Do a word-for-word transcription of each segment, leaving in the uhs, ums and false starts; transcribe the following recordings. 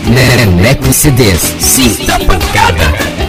Neneco C Ds, sinta a pancada.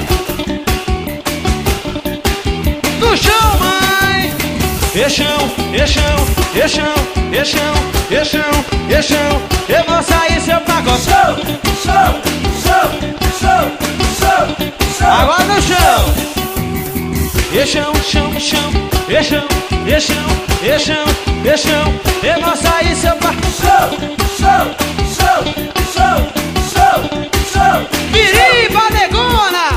No chão, mãe! Eixão, eixão, eixão, eixão, eixão, eixão. Eu vou sair seu pacotão. Show, show, show, show, show. Agora no chão. Eixão, chão, chão, eixão, eixão, eixão, eixão. Eu vou sair seu pacotão. Show, show, show, show, show. Piriba negona!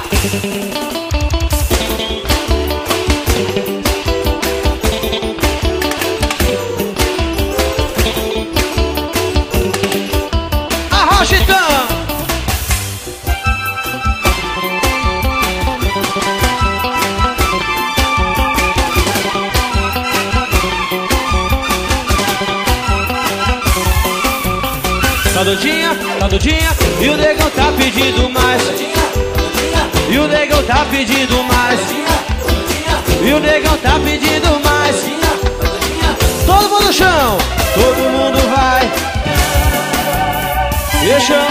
Chitão! Tá doidinha, tá doidinha, e o negão tá pedindo mais. E o negão tá pedindo mais. E o negão tá pedindo mais. Todo mundo no chão, todo mundo vai. Eixão.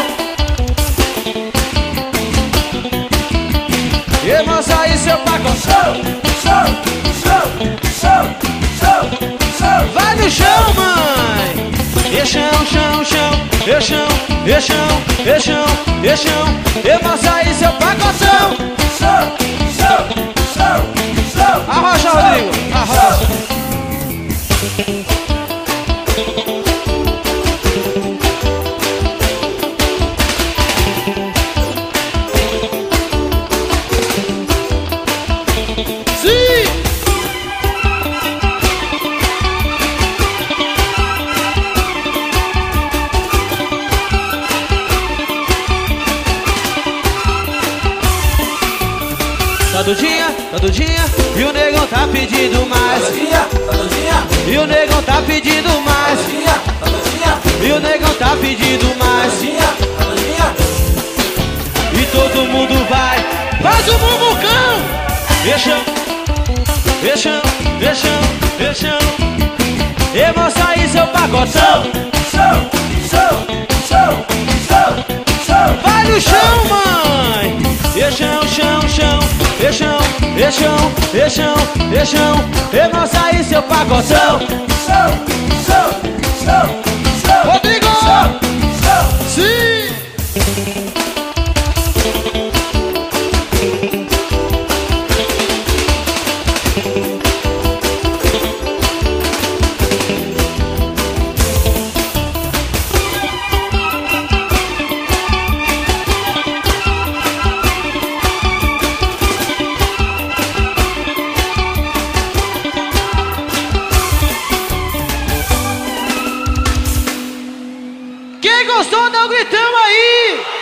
E vou sair seu pacotão. Show, show, show, show, show. Vai no chão, mãe. Eixão, chão, chão. Eixão, eixão, eixão, eixão. E vou sair seu pacotão. Show, show, show, show. Arrocha, Rodrigo, arrocha. Tá doidinha, tá doidinha, e o negão tá pedindo mais. Tá doidinha, tá doidinha, e o negão tá pedindo mais. Tá doidinha, tá doidinha, e o negão tá pedindo mais. Tá doidinha, tá doidinha. E todo mundo vai, faz o bumbucão. Eixão, eixão, eixão, eixão. Eu vou sair seu pacotão. Show, show, show, show, show. Vai no chão, mãe. Eixão, chão, chão. Eixão, eixão, eixão, eixão. Eu vou sair seu pacotão. Show, show, show, show. Rodrigo! Show, show. Sim! Quem gostou, dá um gritão aí!